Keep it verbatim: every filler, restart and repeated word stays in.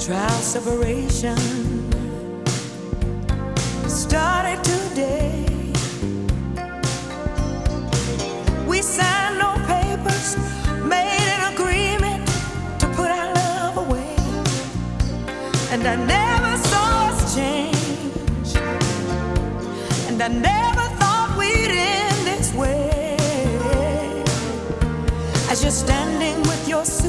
Trial separation started today. We signed no papers, made an agreement to put our love away, and I never saw us change, and I never thought we'd end this way. As you're standing with your suit